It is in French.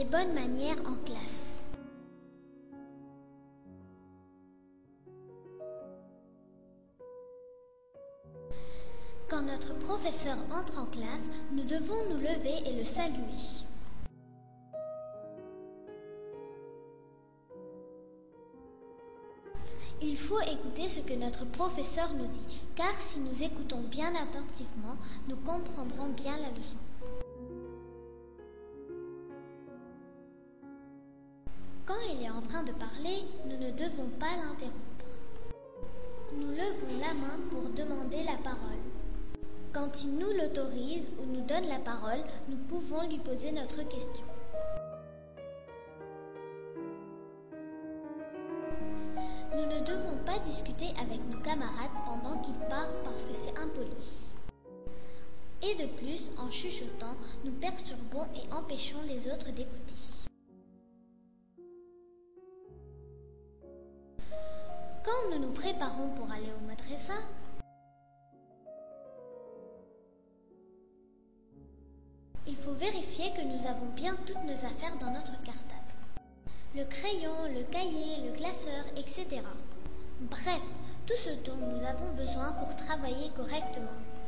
les bonnes manières en classe. Quand notre professeur entre en classe, nous devons nous lever et le saluer. Il faut écouter ce que notre professeur nous dit, car si nous écoutons bien attentivement, nous comprendrons bien la leçon. Quand il est en train de parler, nous ne devons pas l'interrompre. Nous levons la main pour demander la parole. Quand il nous l'autorise ou nous donne la parole, nous pouvons lui poser notre question. Nous ne devons pas discuter avec nos camarades pendant qu'ils parlent parce que c'est impoli. Et de plus, en chuchotant, nous perturbons et empêchons les autres d'écouter. Quand nous nous préparons pour aller au madrasa, il faut vérifier que nous avons bien toutes nos affaires dans notre cartable. Le crayon, le cahier, le classeur, etc. Bref, tout ce dont nous avons besoin pour travailler correctement.